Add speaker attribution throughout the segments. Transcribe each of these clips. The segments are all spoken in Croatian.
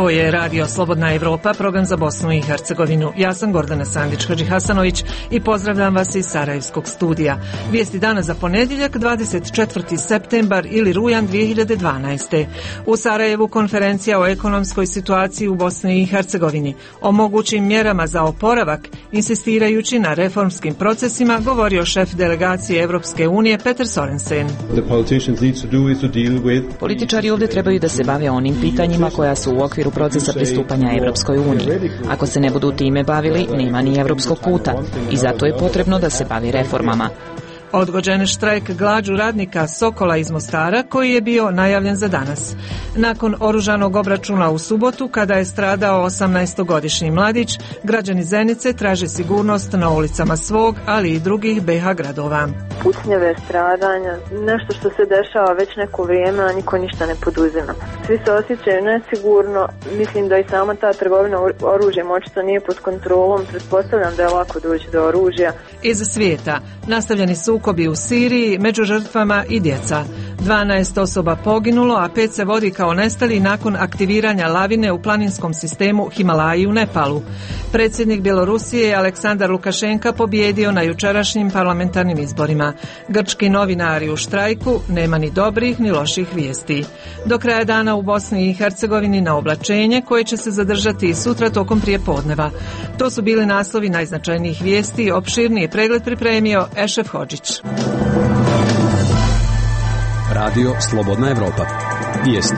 Speaker 1: Ovo je Radio Slobodna Evropa, program za Bosnu i Hercegovinu. Ja sam Gordana Sandić-Hadžihasanović i pozdravljam vas iz Sarajevskog studija. Vijesti dana za ponedjeljak, 24. septembar ili rujan 2012. U Sarajevu konferencija o ekonomskoj situaciji u Bosni i Hercegovini. O mogućim mjerama za oporavak, insistirajući na reformskim procesima, govorio šef delegacije Evropske unije Peter Sorensen.
Speaker 2: Političari ovdje trebaju da se bave onim pitanjima koja su u okviru procesa pristupanja Evropskoj uniji. Ako se ne budu time bavili, nema ni evropskog puta i zato je potrebno da se bavi reformama.
Speaker 1: Odgođen štrajk glađu radnika Sokola iz Mostara koji je bio najavljen za danas. Nakon oružanog obračuna u subotu, kada je stradao 18-godišnji mladić, građani Zenice traže sigurnost na ulicama svog, ali i drugih BiH gradova.
Speaker 3: Pucnjeve, stradanja, nešto što se dešava već neko vrijeme, a niko ništa ne poduzima. Svi se osjećaju nesigurno, mislim da i sama ta trgovina oružjem očito nije pod kontrolom, pretpostavljam da je lako doći do oružja.
Speaker 1: Iz svijeta nastavljeni sukobi u Siriji, među žrtvama i djeca. 12 osoba poginulo, a 5 se vodi kao nestali nakon aktiviranja lavine u planinskom sistemu Himalaji u Nepalu. Predsjednik Bjelorusije Aleksandar Lukašenka pobjedio na jučerašnjim parlamentarnim izborima. Grčki novinari u štrajku, nema ni dobrih ni loših vijesti. Do kraja dana u Bosni i Hercegovini na oblačenje koje će se zadržati i sutra tokom prijepodneva. To su bili naslovi najznačajnijih vijesti. Opširniji pregled pripremio Ešef Hodžić.
Speaker 4: Radio Slobodna Evropa. Vijesti.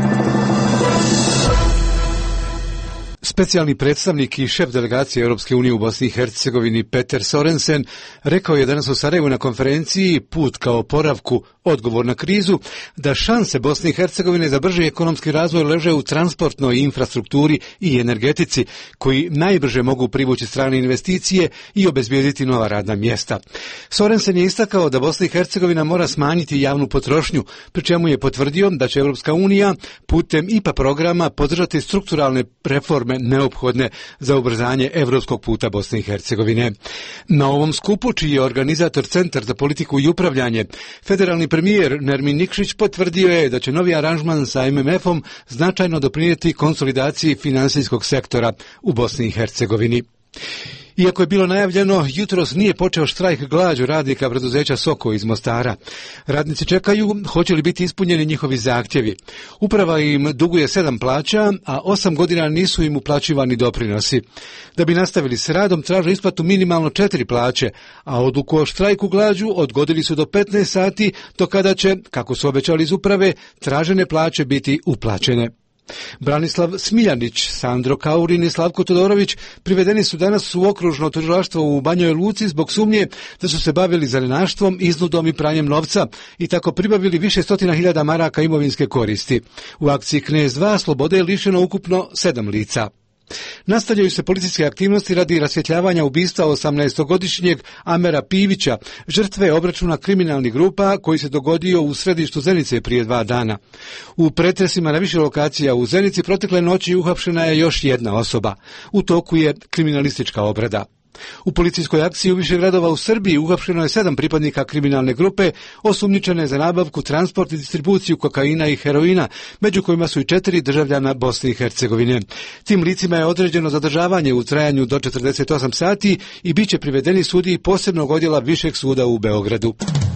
Speaker 4: Specijalni predstavnik i šef delegacije Europske unije u Bosni i Hercegovini Peter Sorensen rekao je danas u Sarajevu na konferenciji Put ka oporavku, odgovor na krizu, da šanse Bosne i Hercegovine za brži ekonomski razvoj leže u transportnoj infrastrukturi i energetici, koji najbrže mogu privući strane investicije i obezbijediti nova radna mjesta. Sorensen je istakao da Bosna i Hercegovina mora smanjiti javnu potrošnju, pri čemu je potvrdio da će Europska unija putem IPA programa podržati strukturalne reforme neophodne za ubrzanje evropskog puta Bosne i Hercegovine. Na ovom skupu, čiji je organizator Centar za politiku i upravljanje, federalni premijer Nermin Nikšić potvrdio je da će novi aranžman sa MMF-om značajno doprinijeti konsolidaciji finansijskog sektora u Bosni i Hercegovini. Iako je bilo najavljeno, jutros nije počeo štrajk glađu radnika preduzeća Soko iz Mostara. Radnici čekaju hoće li biti ispunjeni njihovi zahtjevi. Uprava im duguje 7 plaća, a 8 godina nisu im uplaćivani doprinosi. Da bi nastavili s radom, traže isplatu minimalno 4 plaće, a odluku o štrajku glađu odgodili su do 15 sati, do kada će, kako su obećali iz uprave, tražene plaće biti uplaćene. Branislav Smiljanić, Sandro Kaurin i Slavko Todorović privedeni su danas u okružno tužilaštvo u Banjoj Luci zbog sumnje da su se bavili zelenaštvom, iznudom i pranjem novca i tako pribavili više stotina hiljada maraka imovinske koristi. U akciji Knez 2 slobode je lišeno ukupno 7 lica. Nastavljaju se policijske aktivnosti radi rasvjetljavanja ubistva 18-godišnjeg Amera Pivića, žrtve obračuna kriminalnih grupa koji se dogodio u središtu Zenice prije 2 dana. U pretresima na više lokacija u Zenici protekle noći uhapšena je još jedna osoba. U toku je kriminalistička obrada. U policijskoj akciji u više gradova u Srbiji uhapšeno je 7 pripadnika kriminalne grupe osumnjičene za nabavku, transport i distribuciju kokaina i heroina, među kojima su i 4 državljana Bosne i Hercegovine. Tim licima je određeno zadržavanje u trajanju do 48 sati i bit će privedeni sudiji posebnog odjela Višeg suda u Beogradu.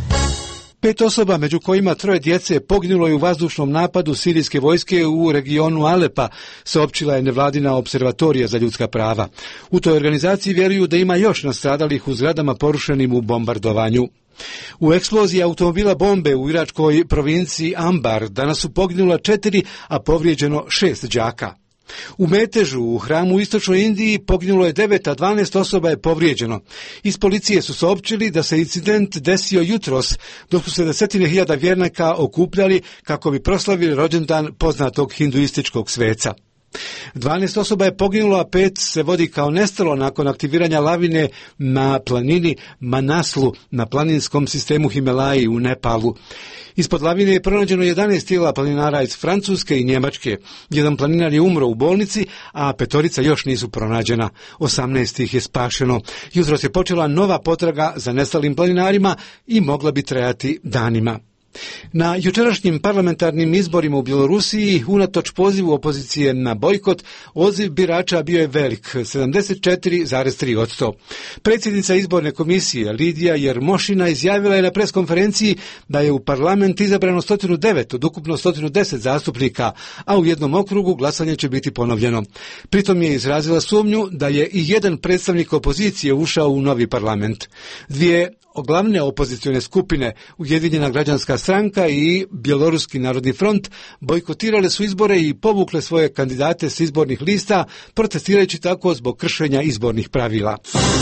Speaker 4: 5 osoba, među kojima 3 djece, poginulo je u vazdušnom napadu sirijske vojske u regionu Alepa, saopćila je nevladina observatorija za ljudska prava. U toj organizaciji vjeruju da ima još nastradalih u zgradama porušenim u bombardovanju. U eksploziji automobila bombe u iračkoj provinciji Ambar danas su poginula 4, a povrijeđeno 6 đaka. U metežu u hramu u istočnoj Indiji poginulo je 9, a 12 osoba je povrijeđeno. Iz policije su saopćili da se incident desio jutros, dok su se desetine hiljada vjernika okupljali kako bi proslavili rođendan poznatog hinduističkog sveca. 12 osoba je poginulo, a 5 se vodi kao nestalo nakon aktiviranja lavine na planini Manaslu, na planinskom sistemu Himalaji u Nepalu. Ispod lavine je pronađeno 11 tijela planinara iz Francuske i Njemačke. Jedan planinar je umro u bolnici, a 5 još nisu pronađena. 18 ih je spašeno. Jutros je počela nova potraga za nestalim planinarima i mogla bi trajati danima. Na jučerašnjim parlamentarnim izborima u Bjelorusiji, unatoč pozivu opozicije na bojkot, odziv birača bio je velik, 74,3%. Predsjednica izborne komisije Lidija Jermošina izjavila je na preskonferenciji da je u parlament izabrano 109 od ukupno 110 zastupnika, a u jednom okrugu glasanje će biti ponovljeno. Pritom je izrazila sumnju da je i jedan predstavnik opozicije ušao u novi parlament. Dvije glavne opozicione skupine, Ujedinjena građanska stranka i Bjeloruski narodni front, bojkotirale su izbore i povukle svoje kandidate s izbornih lista, protestirajući tako zbog kršenja izbornih pravila.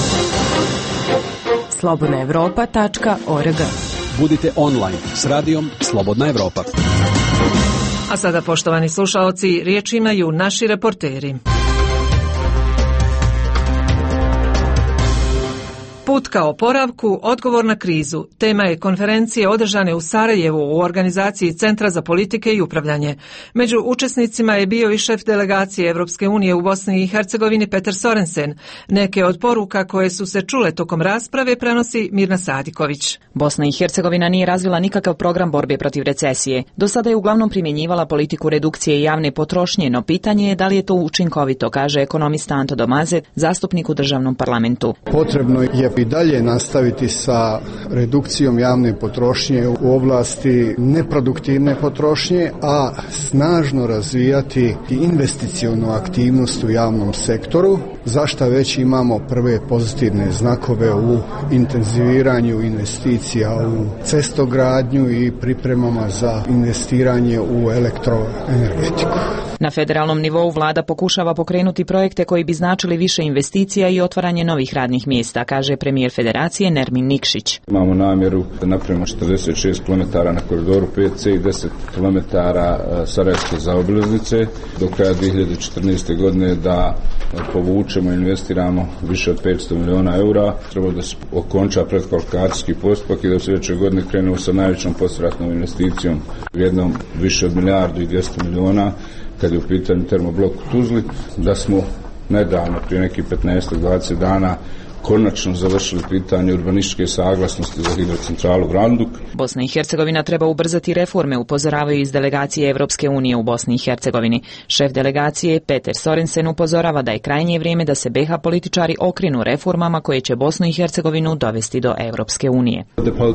Speaker 5: slobodnaevropa.org.
Speaker 6: Budite online s radijom Slobodna Evropa.
Speaker 1: A sada, poštovani slušaoci, riječ imaju naši reporteri. Put ka oporavku, odgovor na krizu. Tema je konferencije održane u Sarajevu u organizaciji Centra za politike i upravljanje. Među učesnicima je bio i šef delegacije Europske unije u Bosni i Hercegovini Peter Sorensen. Neke od poruka koje su se čule tokom rasprave prenosi Mirna Sadiković.
Speaker 2: Bosna i Hercegovina nije razvila nikakav program borbe protiv recesije. Do sada je uglavnom primjenjivala politiku redukcije javne potrošnje, no pitanje je da li je to učinkovito, kaže ekonomista Anto Domaze, zastupnik u državnom parlamentu.
Speaker 7: Potrebno je i dalje nastaviti sa redukcijom javne potrošnje u oblasti neproduktivne potrošnje, a snažno razvijati investicionu aktivnost u javnom sektoru, za šta već imamo prve pozitivne znakove u intenziviranju investicija u cestogradnju i pripremama za investiranje u elektroenergetiku.
Speaker 2: Na federalnom nivou vlada pokušava pokrenuti projekte koji bi značili više investicija i otvaranje novih radnih mjesta, kaže premijer federacije Nermin Nikšić.
Speaker 8: Imamo namjeru da napravimo 46 km na koridoru 5C i 10 km Sarajevske zaobilaznice do kraja 2014. godine, da povučemo i investiramo više od 500 miliona eura. Treba da se okonča predkvalifikacijski postupak i da u sljedećoj godine krenemo sa najvećom poslijeratnom investicijom vrijednom više od milijardu i 200 miliona kad je u pitanju termoblok u Tuzli, da smo nedavno, prije nekih 15-20 dana, konačno završili pitanje urbanističke saglasnosti za hidrocentralu Granduk.
Speaker 2: Bosna i Hercegovina treba ubrzati reforme, upozoravaju iz delegacije Evropske unije u Bosni i Hercegovini. Šef delegacije Peter Sorensen upozorava da je krajnje vrijeme da se BiH političari okrenu reformama koje će Bosnu i Hercegovinu dovesti do Evropske unije.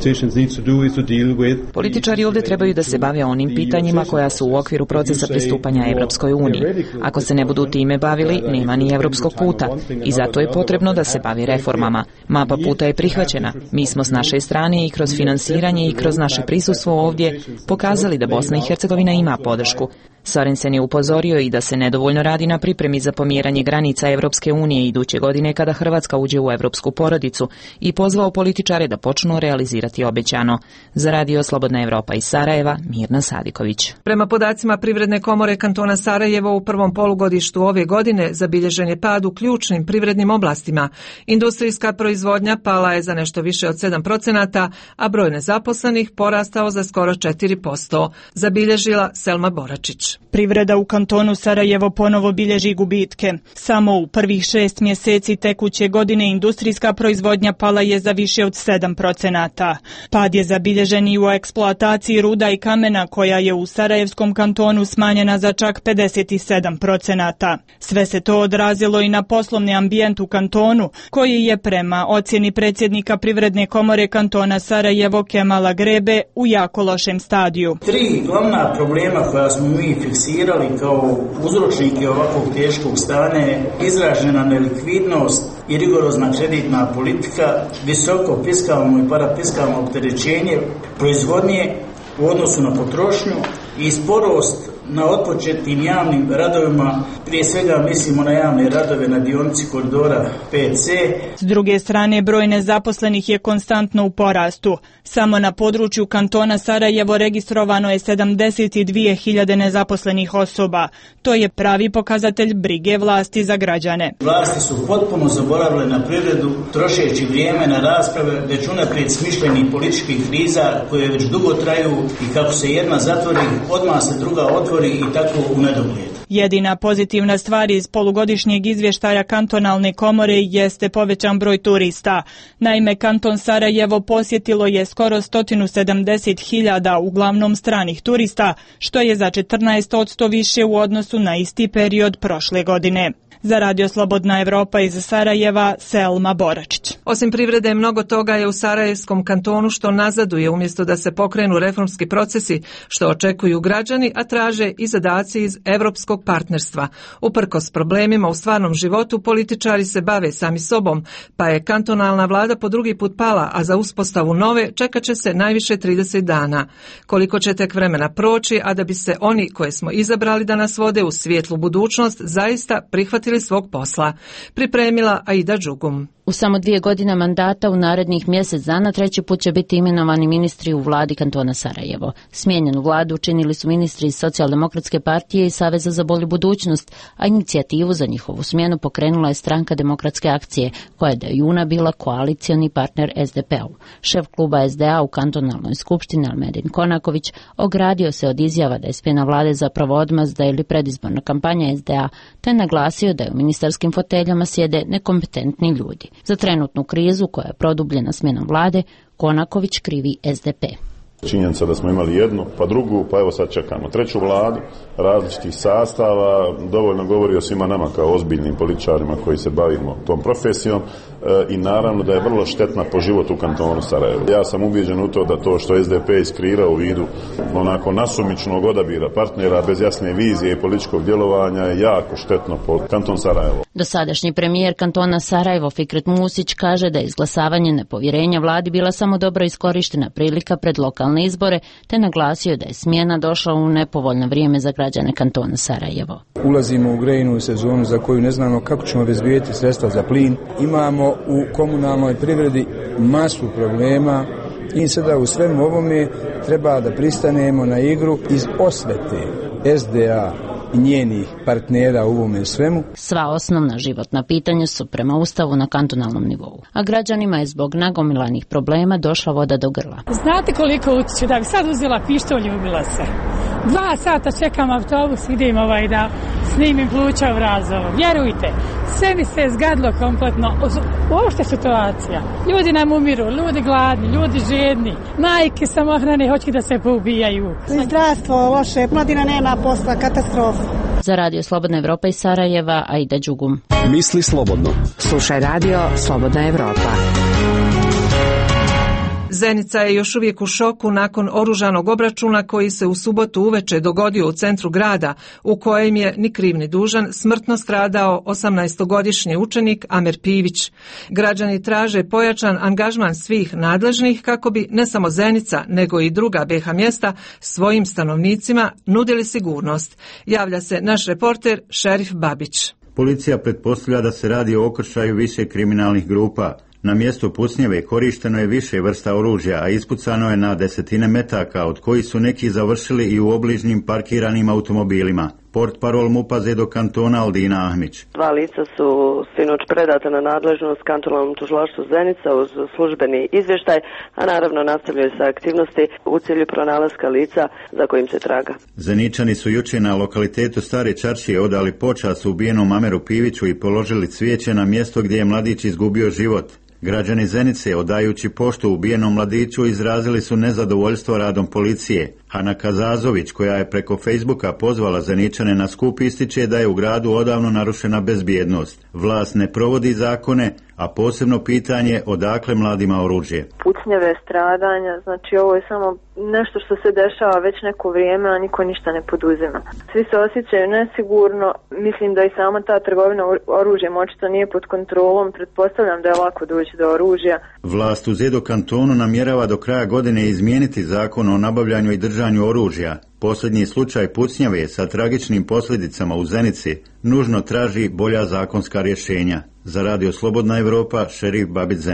Speaker 2: Političari ovdje trebaju da se bave onim pitanjima koja su u okviru procesa pristupanja Evropskoj uniji. Ako se ne budu time bavili, nema ni evropskog puta i zato je potrebno da se bavi reformama. Mapa puta je prihvaćena. Mi smo s naše strane i kroz finansiranje i kroz naše prisustvo ovdje pokazali da Bosna i Hercegovina ima podršku. Sorensen je upozorio i da se nedovoljno radi na pripremi za pomjeranje granica Evropske unije iduće godine kada Hrvatska uđe u evropsku porodicu i pozvao političare da počnu realizirati obećano. Za radio Slobodna Evropa iz Sarajeva, Mirna Sadiković.
Speaker 1: Prema podacima Privredne komore kantona Sarajevo u prvom polugodištu ove godine zabilježen je pad u ključnim privrednim oblastima. Industrijska proizvodnja pala je za nešto više od 7%, a broj nezaposlenih porastao za skoro 4%, zabilježila Selma Boračić.
Speaker 9: Privreda u kantonu Sarajevo ponovo bilježi gubitke. Samo u prvih 6 mjeseci tekuće godine industrijska proizvodnja pala je za više od 7%. Pad je zabilježen i u eksploataciji ruda i kamena koja je u Sarajevskom kantonu smanjena za čak 57%. Sve se to odrazilo i na poslovni ambijent u kantonu, koji je prema ocjeni predsjednika Privredne komore kantona Sarajevo Kemala Grebe u jako lošem stadiju.
Speaker 10: 3 glavna problema koja smo mi fiksirali kao uzročnike ovakvog teškog stanja je izražena nelikvidnost i rigorozna kreditna politika, visoko fiskalno i parafiskalno opterećenje proizvodnje u odnosu na potrošnju i sporost na otpočetim javnim radovima, prije svega mislimo na javne radove na dionici koridora 5C.
Speaker 9: S druge strane, broj nezaposlenih je konstantno u porastu. Samo na području kantona Sarajevo registrovano je 72.000 nezaposlenih osoba. To je pravi pokazatelj brige vlasti za građane.
Speaker 10: Vlasti su potpuno zaboravile na privredu, trošeći vrijeme na rasprave već unaprijed smišljenih političkih kriza koje već dugo traju i kako se jedna zatvori, odmah se druga otvori izbori i tako u nedogled.
Speaker 9: Jedina pozitivna stvar iz polugodišnjeg izvještaja kantonalne komore jeste povećan broj turista. Naime, kanton Sarajevo posjetilo je skoro 170.000 uglavnom stranih turista, što je za 14% više u odnosu na isti period prošle godine. Za Radio Slobodna Evropa iz Sarajeva, Selma Boračić.
Speaker 1: Osim privrede, mnogo toga je u Sarajevskom kantonu što nazaduje umjesto da se pokrenu reformski procesi što očekuju građani, a traže i zadaci iz evropskog partnerstva. Uprkos problemima u stvarnom životu, političari se bave sami sobom, pa je kantonalna vlada po drugi put pala, a za uspostavu nove čekat će se najviše 30 dana. Koliko će tek vremena proći, a da bi se oni koje smo izabrali da nas vode u svijetlu budućnost zaista prihvatili svog posla, pripremila Aida Đugum.
Speaker 11: U samo 2 godine mandata u narednih mjesec dana 3. put će biti imenovani ministri u vladi kantona Sarajevo. Smijenjenu vladu učinili su ministri iz Socijaldemokratske partije i Saveza za bolju budućnost, a inicijativu za njihovu smjenu pokrenula je Stranka demokratske akcije, koja je do juna bila koalicioni partner SDP-u. Šef kluba SDA u kantonalnoj skupštini Almedin Konaković ogradio se od izjava da je smjena vlade zapravo odmazda ili predizborna kampanja SDA, te naglasio da je u ministarskim foteljama sjede nekompetentni ljudi. Za trenutnu krizu koja je produbljena smjenom vlade, Konaković krivi SDP.
Speaker 12: Činjenica da smo imali jednu, pa drugu, pa evo sad čekamo treću vladu, različitih sastava, dovoljno govori o svima nama kao ozbiljnim političarima koji se bavimo tom profesijom i naravno da je vrlo štetna po životu u kantonu Sarajevo. Ja sam ubijeđen u to da to što SDP iskreirao u vidu onako nasumičnog odabira partnera bez jasne vizije i političkog djelovanja je jako štetno po kanton Sarajevo.
Speaker 11: Dosadašnji premijer kantona Sarajevo Fikret Musić kaže da je izglasavanje nepovjerenja vladi bila samo dobro iskorištena prilika pred lokalne izbore, te naglasio da je smjena došla u nepovoljno vrijeme za građane kantona Sarajevo.
Speaker 13: Ulazimo u grejnu sezonu za koju ne znamo kako ćemo obezbijediti sredstva za plin. Imamo u komunalnoj privredi masu problema i sada u svemu ovome treba da pristanemo na igru iz osvete SDA i njenih partnera u ovome svemu.
Speaker 11: Sva osnovna životna pitanja su prema Ustavu na kantonalnom nivou, a građanima je zbog nagomilanih problema došla voda do grla.
Speaker 14: Znate koliko utiče da bi sad uzela pištolj i ubila se. 2 sata čekam autobus, idem da snimim pluća u Razovu. Vjerujte, sve mi se zgadilo kompletno. Uopšte situacija. Ljudi nam umiru, ljudi gladni, ljudi žedni. Majke samohrane hoće da se poubijaju.
Speaker 15: Zdravstvo loše, mladina nema posla, katastrofa.
Speaker 11: Za Radio Slobodna Evropa iz Sarajeva, Aida Đugum.
Speaker 6: Misli slobodno.
Speaker 5: Slušaj Radio Slobodna Evropa.
Speaker 1: Zenica je još uvijek u šoku nakon oružanog obračuna koji se u subotu uveče dogodio u centru grada, u kojem je ni kriv ni dužan smrtno stradao 18-godišnji učenik Amer Pivić. Građani traže pojačan angažman svih nadležnih kako bi ne samo Zenica, nego i druga BiH mjesta svojim stanovnicima nudili sigurnost. Javlja se naš reporter Šerif Babić.
Speaker 16: Policija pretpostavlja da se radi o okršaju više kriminalnih grupa. Na mjestu pucnjeve korišteno je više vrsta oružja, a ispucano je na desetine metaka, od kojih su neki završili i u obližnjim parkiranim automobilima. Portparol MUP-a Zedo kantona Aldina Ahmić.
Speaker 17: 2 lica su sinoć predata na nadležnost kantonalnom tužilaštvu Zenica uz službeni izvještaj, a naravno nastavljaju se aktivnosti u cilju pronalaska lica za kojim se traga.
Speaker 16: Zeničani su jučer na lokalitetu Stare Čaršije odali počast ubijenom Ameru Piviću i položili cvijeće na mjesto gdje je mladić izgubio život. Građani Zenice, odajući poštu ubijenom mladiću, izrazili su nezadovoljstvo radom policije. Hana Kazazović, koja je preko Facebooka pozvala Zeničane na skup, ističe da je u gradu odavno narušena bezbjednost. Vlast ne provodi zakone, a posebno pitanje odakle mladima oružje.
Speaker 3: Pucnjeve, stradanja, znači ovo je samo nešto što se dešava već neko vrijeme, a niko ništa ne poduzima. Svi se osjećaju nesigurno, mislim da i sama ta trgovina oružjem očito nije pod kontrolom, pretpostavljam da je lako doći do oružja.
Speaker 16: Vlast u Zedo kantonu namjerava do kraja godine izmijeniti zakon o nabavljanju i držanju oružja. Posljednji slučaj pucnjave sa tragičnim posljedicama u Zenici nužno traži bolja zakonska rješenja. Za Radio Slobodna Evropa, Šerif Babić, Zenica.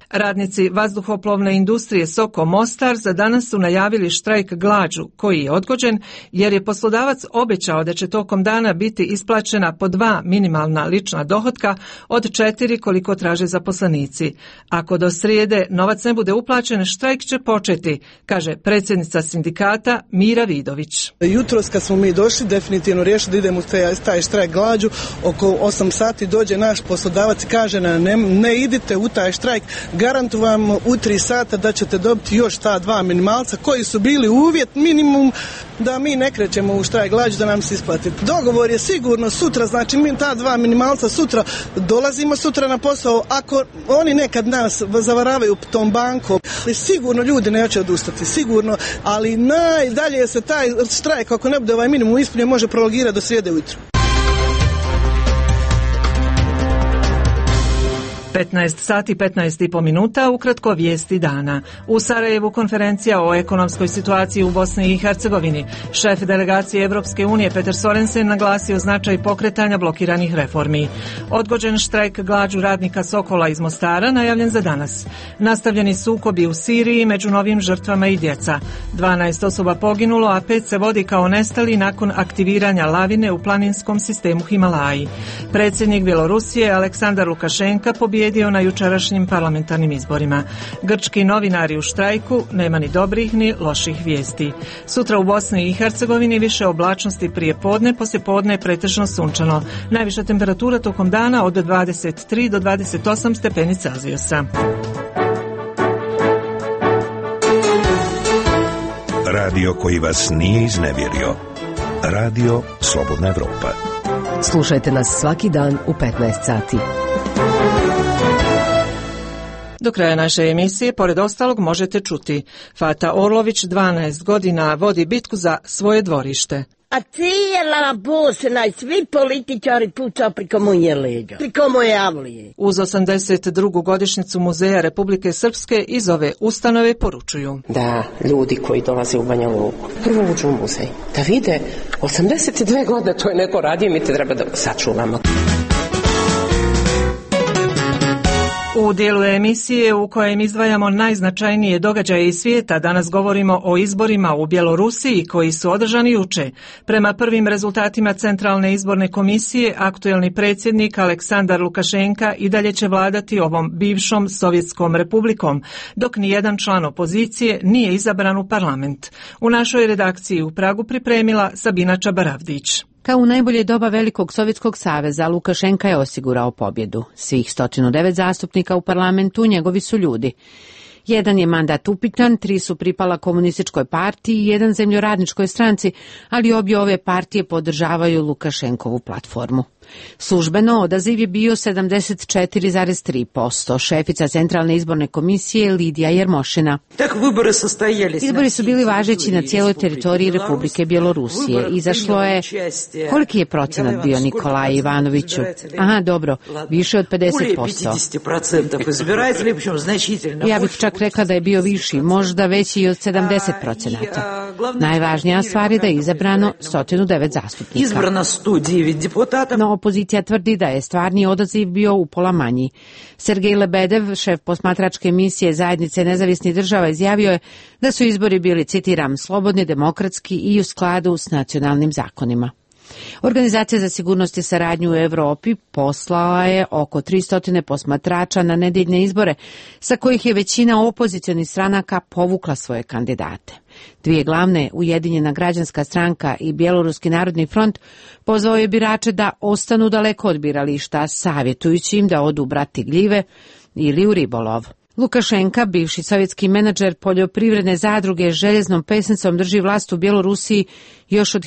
Speaker 1: Radnici vazduhoplovne industrije Soko Mostar za danas su najavili štrajk glađu, koji je odgođen jer je poslodavac obećao da će tokom dana biti isplaćena po 2 minimalna lična dohotka od 4 koliko traže zaposlenici. Ako do srijede novac ne bude uplaćen, štrajk će početi, kaže predsjednica sindikata Mira Vidović.
Speaker 18: Jutros kad smo mi došli, definitivno riješili da idemo u taj štrajk glađu, oko 8 sati dođe naš poslodavac i kaže ne idite u taj štrajk, garantujem u 3 sata da ćete dobiti još ta 2 minimalca koji su bili uvjet minimum da mi ne krećemo u štrajk glađu da nam se isplati. Dogovor je sigurno sutra, znači mi ta 2 minimalca sutra dolazimo sutra na posao, ako oni nekad nas zavaravaju tom bankom, sigurno ljudi neće odustati, sigurno, ali najdalje se taj štrajk, ako ne bude ovaj minimum ispunjen, može prolongirati do srijede ujutro.
Speaker 1: 15 sati 15,5 minuta, ukratko vijesti dana. U Sarajevu konferencija o ekonomskoj situaciji u Bosni i Hercegovini. Šef delegacije Evropske unije Peter Sorensen naglasio značaj pokretanja blokiranih reformi. Odgođen štrajk glađu radnika Sokola iz Mostara najavljen za danas. Nastavljeni sukobi u Siriji, među novim žrtvama i djeca. 12 osoba poginulo, a 5 se vodi kao nestali nakon aktiviranja lavine u planinskom sistemu Himalaji. Predsjednik Bjelorusije Aleksandar Lukašenka pobjedio na jučerašnjim parlamentarnim izborima. Grčki novinari u štrajku, nema ni dobrih ni loših vijesti. Sutra u Bosni i Hercegovini više oblačnosti prije podne, poslije podne pretežno sunčano. Najviša temperatura tokom dana od 23 do 28 stepeni Celzijusa.
Speaker 19: Radio koji vas nije iznevjerio. Radio Slobodna Evropa.
Speaker 5: Slušajte nas svaki dan u 15 sati.
Speaker 1: Do kraja naše emisije, pored ostalog, možete čuti: Fata Orlović 12 godina vodi bitku za svoje dvorište.
Speaker 20: A cijela Bosna i svi političari pucao priko moje leđa, priko moje avlije.
Speaker 1: Uz 82. godišnjicu Muzeja Republike Srpske iz ove ustanove poručuju
Speaker 21: da ljudi koji dolaze u Banja Luku prvo uđu u muzej, da vide 82 godine to je neko radio, mi te treba da sačuvamo.
Speaker 1: U dijelu emisije u kojem izdvajamo najznačajnije događaje iz svijeta, danas govorimo o izborima u Bjelorusiji koji su održani juče. Prema prvim rezultatima Centralne izborne komisije, aktuelni predsjednik Aleksandar Lukašenka i dalje će vladati ovom bivšom Sovjetskom republikom, dok nijedan član opozicije nije izabran u parlament. U našoj redakciji u Pragu pripremila Sabina Čabaravdić.
Speaker 22: Kao u najbolje doba Velikog Sovjetskog saveza, Lukašenka je osigurao pobjedu. Svih 109 zastupnika u parlamentu njegovi su ljudi. Jedan je mandat upitan, 3 su pripala komunističkoj partiji i 1 zemljoradničkoj stranci, ali obje ove partije podržavaju Lukašenkovu platformu. Službeno odaziv je bio 74,3%. Šefica Centralne izborne komisije Lidija Jermošina. Izbori su bili važeći na cijeloj teritoriji Republike Bjelorusije. Izašlo je, koliki je procenat bio, Nikolaj Ivanoviću? Aha, dobro, više od 50%. Ja bih čak rekla da je bio viši, možda veći i od 70%. Najvažnija stvar je da je izabrano 109 zastupnika. No, opozicija tvrdi da je stvarni odaziv bio upola manji. Sergej Lebedev, šef posmatračke misije Zajednice nezavisnih država, izjavio je da su izbori bili, citiram, slobodni, demokratski i u skladu s nacionalnim zakonima. Organizacija za sigurnost i saradnju u Europi poslala je oko 300 posmatrača na nedjeljne izbore, sa kojih je većina opozicionih stranaka povukla svoje kandidate. 2 glavne, Ujedinjena građanska stranka i Bjeloruski narodni front, pozvao je birače da ostanu daleko od birališta, savjetujući im da odu brati gljive ili u ribolov. Lukašenka, bivši sovjetski menadžer poljoprivredne zadruge, željeznom pesnicom drži vlast u Bjelorusiji još od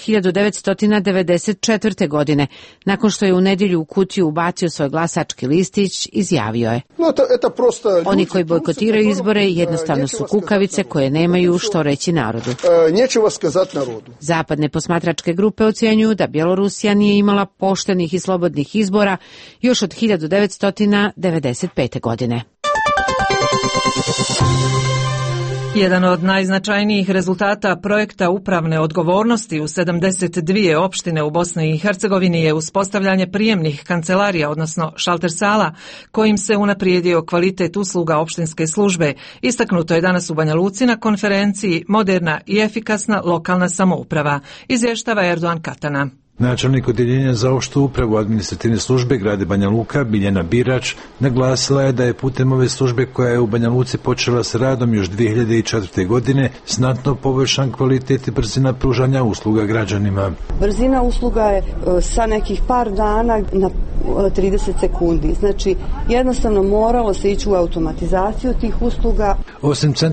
Speaker 22: 1994. godine. Nakon što je u nedjelju u kutiju ubacio svoj glasački listić, izjavio je: oni koji bojkotiraju izbore jednostavno su kukavice koje nemaju što reći narodu. Zapadne posmatračke grupe ocjenjuju da Bjelorusija nije imala poštenih i slobodnih izbora još od 1995. godine.
Speaker 1: Jedan od najznačajnijih rezultata projekta upravne odgovornosti u 72 opštine u Bosni i Hercegovini je uspostavljanje prijemnih kancelarija, odnosno šalter sala, kojim se unaprijedio kvalitet usluga opštinske službe. Istaknuto je danas u Banja Luci na konferenciji Moderna i efikasna lokalna samouprava, izvještava Erdogan Katana.
Speaker 4: Načelnik odjeljenja za opštu upravu administrativne službe grada Banja Luka, Biljana Birač, naglasila je da je putem ove službe koja je u Banja Luci počela s radom još 2004. godine znatno poboljšan kvalitet i brzina pružanja usluga građanima.
Speaker 7: Brzina usluga je sa nekih par dana na 30 sekundi. Znači, jednostavno moralo se ići u automatizaciju tih usluga.
Speaker 4: Osim centra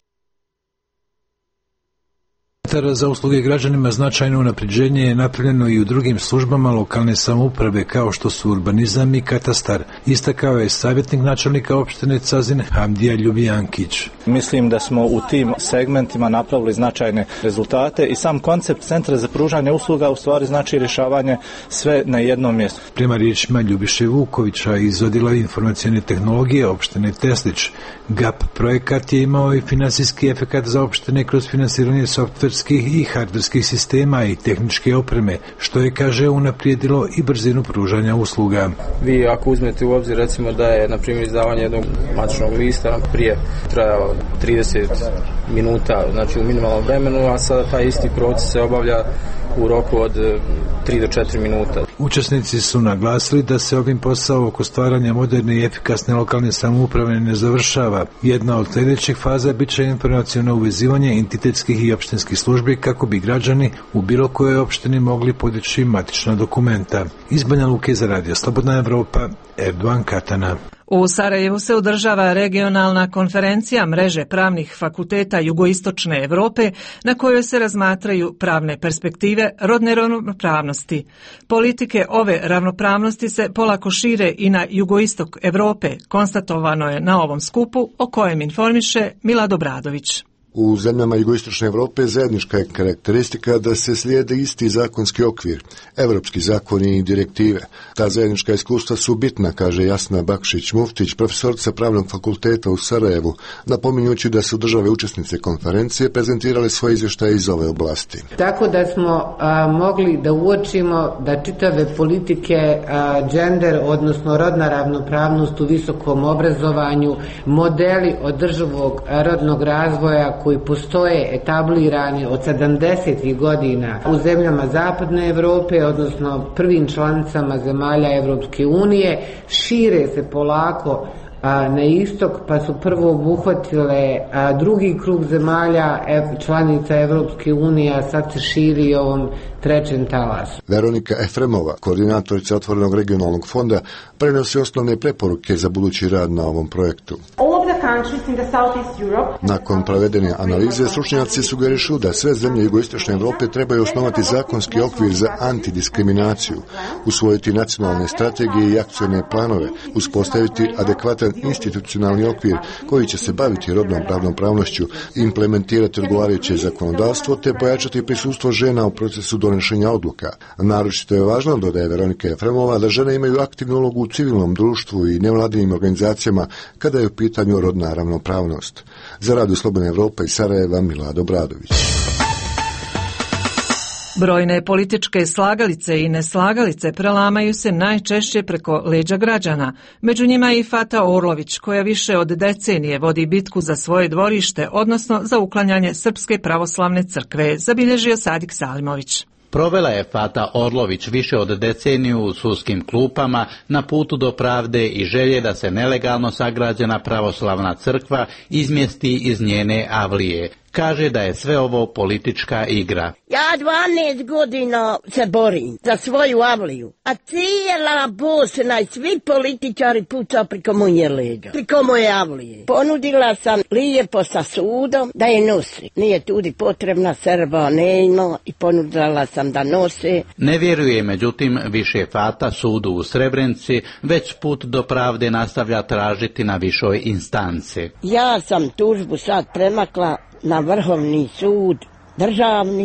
Speaker 4: za usluge građanima značajno unapređenje je napravljeno i u drugim službama lokalne samouprave kao što su urbanizam i katastar, istakao je savjetnik načelnika opštine Cazin Hamdija Ljubijankić.
Speaker 23: Mislim da smo u tim segmentima napravili značajne rezultate i sam koncept centra za pružanje usluga u stvari znači rješavanje sve na jednom mjestu. Prema riječima Ljubiše Vukovića iz odjela informacijne tehnologije opštine Teslić, GAP projekat je imao i finansijski efekat za opštine kroz finansiranje softverskih i hardverskih sistema i tehničke opreme, što je, kaže, unaprijedilo i brzinu pružanja usluga.
Speaker 24: Vi ako uzmete u obzir recimo da je na primjer izdavanje jednog matičnog lista prije trajao 30 minuta, znači u minimalnom vremenu, a sada taj isti proces se obavlja u roku od 3 do 4 minuta.
Speaker 4: Učesnici su naglasili da se ovim posao oko stvaranja moderne i efikasne lokalne samouprave ne završava. Jedna od sljedećih faza bit će informaciono uvezivanje entitetskih i opštinskih službi kako bi građani u bilo kojoj opštini mogli podići matična dokumenta. Iz Banja Luke za Radio Slobodna Evropa, Erdogan Katana.
Speaker 1: U Sarajevu se održava regionalna konferencija mreže pravnih fakulteta jugoistočne Europe na kojoj se razmatraju pravne perspektive rodne ravnopravnosti. Politike ove ravnopravnosti se polako šire i na jugoistok Europe, konstatovano je na ovom skupu o kojem informiše Milad Obradović.
Speaker 25: U zemljama jugoistočne Europe zajednička je karakteristika da se slijede isti zakonski okvir, evropski zakoni i direktive. Ta zajednička iskustva su bitna, kaže Jasna Bakšić-Muftić, profesorica Pravnog fakulteta u Sarajevu, napominjući da su države učesnice konferencije prezentirale svoje izvještaje iz ove oblasti.
Speaker 26: Tako da smo mogli da uočimo da čitave politike gender, odnosno rodna ravnopravnost u visokom obrazovanju, modeli održivog rodnog razvoja koji postoje etablirani od 70. godina u zemljama Zapadne Europe, odnosno prvim članicama zemalja Evropske unije, šire se polako na istok, pa su prvo obuhvatile drugi krug zemalja članica Evropske unije, a sad se širi ovom trećem talasu.
Speaker 25: Veronika Efremova, koordinatorica Otvorenog regionalnog fonda, prenosi osnovne preporuke za budući rad na ovom projektu. Nakon provedene analize, stručnjaci sugerišu da sve zemlje jugoistočne Europe trebaju osnovati zakonski okvir za antidiskriminaciju, usvojiti nacionalne strategije i akcione planove, uspostaviti adekvatan institucionalni okvir koji će se baviti rodnom ravnopravnošću, implementirati odgovarajuće zakonodavstvo te pojačati prisustvo žena u procesu donošenja odluka. Naročito je važno, dodaje Veronika Efremova, da žene imaju aktivnu ulogu u civilnom društvu i nevladinim organizacijama kada je u pitanju rodna ravnopravnost. Za Radio Slobodna Evropa iz Sarajeva, Milad Obradović.
Speaker 1: Brojne političke slagalice i neslagalice prelamaju se najčešće preko leđa građana. Među njima je i Fata Orlović, koja više od decenije vodi bitku za svoje dvorište, odnosno za uklanjanje Srpske pravoslavne crkve, zabilježio Sadik Salimović.
Speaker 27: Provela je Fata Orlović više od deceniju u sudskim klupama na putu do pravde i želje da se nelegalno sagrađena pravoslavna crkva izmjesti iz njene avlije. Kaže da je sve ovo politička igra.
Speaker 20: Ja 12 godina se borim za svoju avliju, a cijela Bosna i svi političari puca priko moje leđa, priko moje avlije. Ponudila sam lijepo sa sudom da je nosi. Nije tudi potrebna Srba, ne ima, i ponudila sam da nose.
Speaker 27: Ne vjeruje međutim više Fata sudu u Srebrenici, već put do pravde nastavlja tražiti na višoj instanci.
Speaker 20: Ja sam tužbu sad premakla na Vrhovni sud državni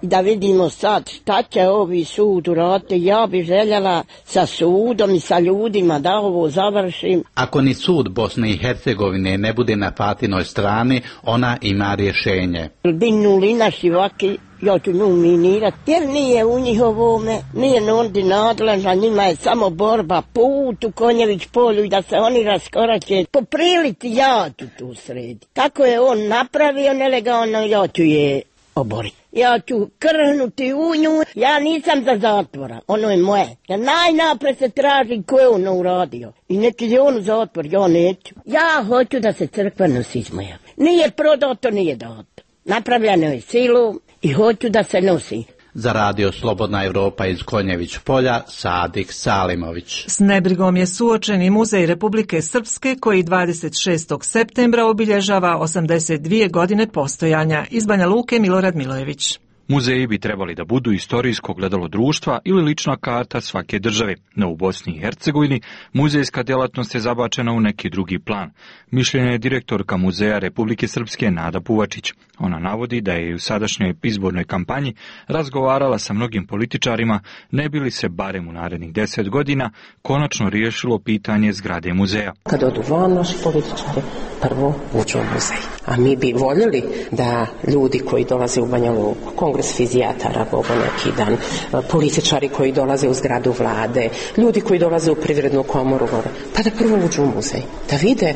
Speaker 20: da vidimo sad šta će ovi sud uraditi. Ja bi željela sa sudom i sa ljudima da ovo završim.
Speaker 27: Ako ni sud Bosne i Hercegovine ne bude na Fatinoj strani, ona ima rješenje.
Speaker 20: Binuli naši vaki, ja ću nju minirati, jer nije u njihovome, nije ondi nadležna, njima je samo borba, put u Konjević polju i da se oni raskorače. Po prilici ja ću tu srediti. Kako je on napravio nelegalno, ja ću je oboriti. Ja ću krhnuti u nju, ja nisam za zatvora, ono je moje. Ja najnapred se traži ko je ono uradio. I neki je on u zatvor, ja neću. Ja hoću da se crkva nosi iz moja. Nije prodato, nije dato. Napravljeno je silom i hoću da se nosi.
Speaker 27: Za radio Slobodna Evropa iz Konjević polja, Sadik Salimović.
Speaker 1: S nebrigom je suočen i Muzej Republike Srpske koji 26. septembra obilježava 82 godine postojanja. Iz Banja Luke Milorad Milojević.
Speaker 2: Muzeji bi trebali da budu istorijsko gledalo društva ili lična karta svake države, no u Bosni i Hercegovini muzejska djelatnost je zabačena u neki drugi plan. Mišljenje je direktorka Muzeja Republike Srpske Nada Puvačić. Ona navodi da je u sadašnjoj izbornoj kampanji razgovarala sa mnogim političarima, ne bi li se barem u narednih 10 godina konačno riješilo pitanje zgrade muzeja.
Speaker 21: Kad odu van naši političari, prvo uđu u muzej. A mi bi voljeli da ljudi koji dolaze u Banja Luku, kongres fizijatara, gogo neki dan, političari koji dolaze u zgradu vlade, ljudi koji dolaze u privrednu komoru, pa da prvo uđu u muzej. Da vide,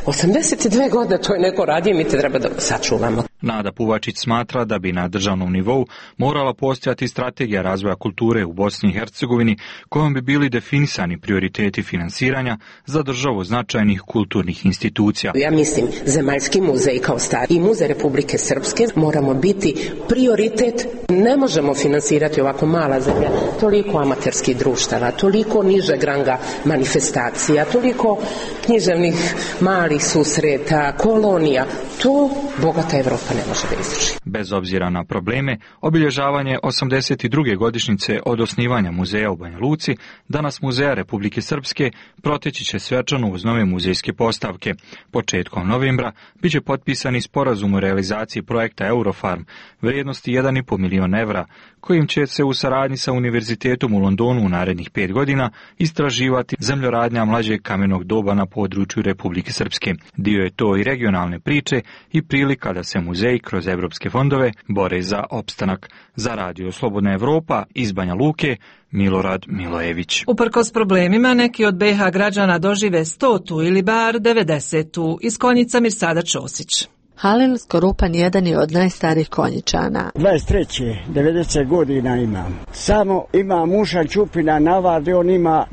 Speaker 21: 82 godine to je neko radio, mi te treba da sačuvamo.
Speaker 2: Nada Puvačić smatra da bi na državnom nivou morala postojati strategija razvoja kulture u Bosni i Hercegovini kojom bi bili definisani prioriteti finansiranja za državu značajnih kulturnih institucija.
Speaker 21: Ja mislim, zemaljski muzej kao stari i muzej Republike Srpske moramo biti prioritet. Ne možemo finansirati ovako mala zemlja, toliko amaterskih društava, toliko nižeg ranga manifestacija, toliko književnih malih susreta, kolonija. To bogata Evropa ne može da izdrži.
Speaker 2: Bez obzira na probleme, obilježavanje 82. godišnjice od osnivanja muzeja u Banja Luci, danas Muzeja Republike Srpske, proteći će svečano uz nove muzejske postavke. Početkom novembra biće potpisani sporazum o realizaciji projekta Eurofarm vrijednosti 1,5 milion evra, kojim će se u saradnji sa Univerzitetom u Londonu u narednih 5 godina istraživati zemljoradnja mlađeg kamenog doba na području Republike Srpske. Dio je to i regionalne priče i prilika da se muzeji kroz evropske fondove bore za opstanak. Za radio Slobodna Evropa iz Banja Luke, Milorad Milojević.
Speaker 1: Uprkos problemima, neki od BiH građana dožive 100. ili bar 90. Iz Konjica Mirsada Ćosić.
Speaker 8: Halil Skorupan jedan je od najstarijih Konjičana.
Speaker 9: 23. 90 godina imam. Samo ima mušan Čupina Navardi, on ima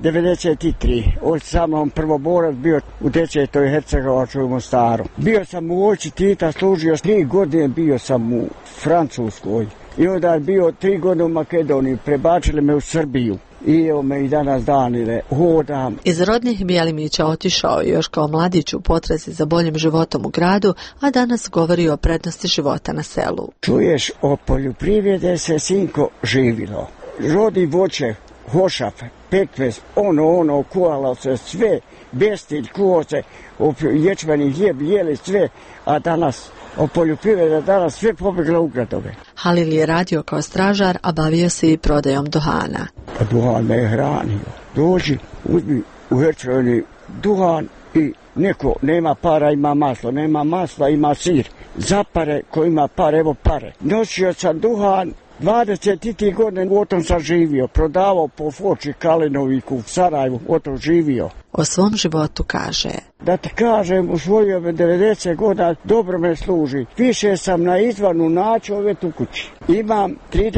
Speaker 9: 93. On samom prvoborac bio u 10. Hercegovačkoj Mostaru. Bio sam u Oči Tita, služio 3 godine, bio sam u Francuskoj. I onda je bio 3 godine u Makedoniji, prebačili me u Srbiju. I evo me i danas danile, hodam.
Speaker 8: Iz rodnih Bjelimića otišao još kao mladić u potrazi za boljim životom u gradu, a danas govori o prednosti života na selu.
Speaker 9: Čuješ, o poljoprivrede se sinko živilo. Rodi voće, hošaf, pekvez, ono, kuhalo se sve, bestilj, kuho se, ječmeni hljeb, jeli sve, a danas o poljoprivrede danas sve pobjeglo u gradove.
Speaker 8: Halil je radio kao stražar, a bavio se i prodajom duhana.
Speaker 9: Pa duhan me je hranio. Dođi, uzmi u Hercegovini duhan i neko nema para, ima maslo, nema masla, ima sir. Za pare, ko ima pare, evo pare. Nosio sam duhan, 20 godine u tom sam živio, prodavao po Foči, Kalinoviku, u Sarajevu, o tom živio.
Speaker 8: O svom životu kaže:
Speaker 9: da ti kažem, usvojio me 90 godina, dobro me služi. Više sam na izvanu naći ove tu kući. Imam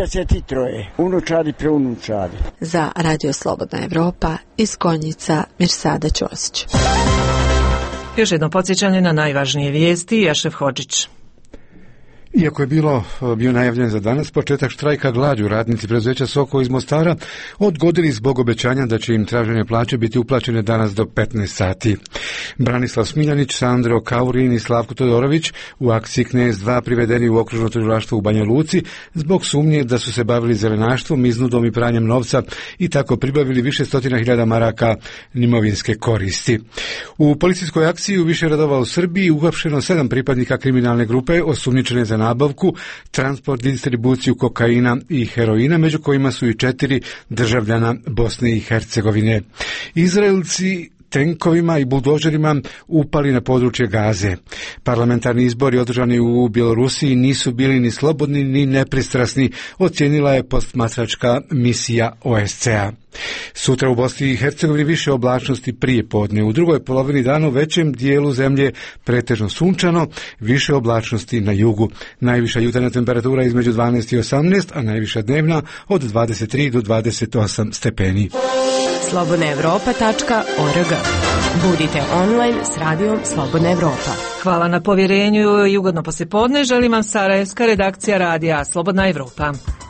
Speaker 9: 33, unučadi, preunučadi.
Speaker 8: Za Radio Slobodna Evropa iz Konjica Mirsada Ćosić.
Speaker 1: Još jedno podsjećanje na najvažnije vijesti, Jašef Hodžić.
Speaker 10: Iako je bio najavljen za danas početak štrajka glađu, radnici preduzeća Soko iz Mostara odgodili zbog obećanja da će im tražene plaće biti uplaćene danas do 15 sati. Branislav Smiljanić, Sandro Kaurin i Slavko Todorović u akciji Knez 2 privedeni u okružno tužilaštvo u Banja Luci zbog sumnje da su se bavili zelenaštvom, iznudom i pranjem novca i tako pribavili više stotina hiljada maraka imovinske koristi. U policijskoj akciji u više radova u Srbiji uhapšeno 7 pripadnika kriminalne grupe osumnjičene za nabavku, transport, distribuciju kokaina i heroina, među kojima su i 4 državljana Bosne i Hercegovine. Izraelci tenkovima i buldožerima upali na područje Gaze. Parlamentarni izbori održani u Bjelorusiji nisu bili ni slobodni ni nepristrasni, ocijenila je posmatračka misija OSCE-a. Sutra u Bosni i Hercegovini više oblačnosti prije podne. U drugoj polovini dana u većem dijelu zemlje pretežno sunčano, više oblačnosti na jugu. Najviša jutarnja temperatura između 12 i 18, a najviša dnevna od 23 do 28 stepeni.
Speaker 6: slobodnaevropa.org. Budite online s radijom Slobodna Evropa.
Speaker 1: Hvala na povjerenju i ugodno poslijepodne. Želim vam sarajevska redakcija radija Slobodna Evropa.